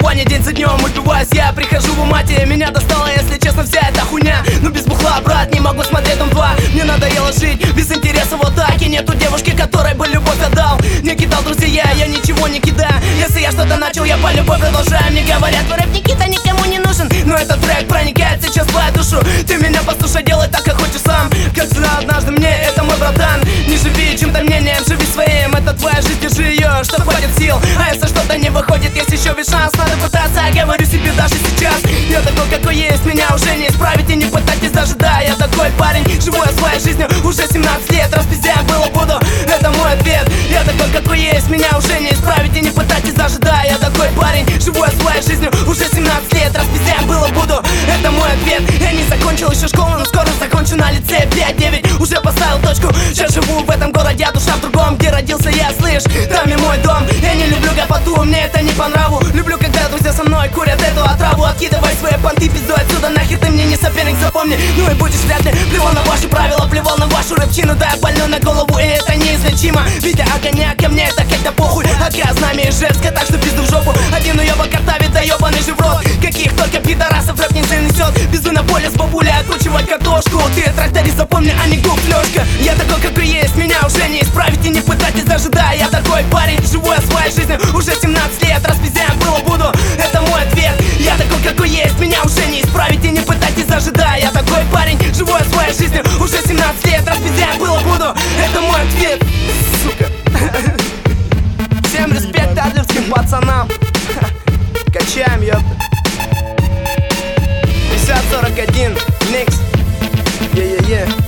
марихуане день за днем убиваюсь. Я прихожу в умате, меня достала, если честно, вся эта хуйня. Ну без бухла, брат, не могу смотреть Дом 2. Мне надоело жить без интереса вот так. И нету девушки, которой бы любовь отдал. Не кидал друзья, я ничего не кидаю. Если я что-то начал, я по любой продолжаю. Мне говорят, твой рэп, Никита, никому не нужен. Но этот трек проникает сейчас в твою душу. Ты меня послушай, делай так, как хочешь сам. Как сказал однажды мне, это мой братан. Не живи чьим-то мнением, живи своим. Это твоя жизнь, держи ее, что хватит сил. А если что-то не выходит, есть еще весь шанс. Надо пытаться, говорю себе даже сейчас. Я такой, какой есть, меня уже не исправить. И не пытайтесь даже, да, я такой парень. Живу я своей жизнью уже 17 лет. Распиздяем было, буду, это мой ответ. Я такой, какой есть, меня уже не исправить. И не пытайтесь даже, да, я такой парень. Живу я своей жизнью уже 17 лет. Распиздяем было, буду, это мой ответ. Я не закончил еще школу, но скоро закончу на лице 5-9, уже поставил точку. Сейчас живу в этом городе, а душа в другом. Где родился я, слышь, там и мой дом. Я не люблю гопоту, мне это не по нраву. Люблю, когда друзья со мной курят эту отраву. Откидывай свои понты, пиздой отсюда, нахер ты мне не соперник, запомни. Ну и будешь вряд ли, плевал на ваши правила, плевал на вашу рэпчину. Да, я больной на голову, и это неизлечимо. Витя огоняк, ко мне это как-то похуй. Ага, знамя и жестко, так что пизду в жопу. Один уёбок картавит, да ёбаный же в рот. Каких только пидорасов рэп не занесет. Безу на поле с бабулей откручивать картошку. Ты тракторист, запомни, а не губ Лёшка. Я такой, какой есть, меня уже не исправить. И не пытайтесь даже, да, я такой парень. Живу я своей жизнью уже 17 лет. Распиздяем было, буду, это мой ответ. Я такой, какой есть, меня уже не исправить. И не пытайтесь даже, да, я такой парень. Живу я своей жизнью уже 17 лет. Распиздяем было, буду, это мой ответ. Сука. Всем респект адлерским пацанам. Качаем, ёпта. 50-41, Никс. Yeah.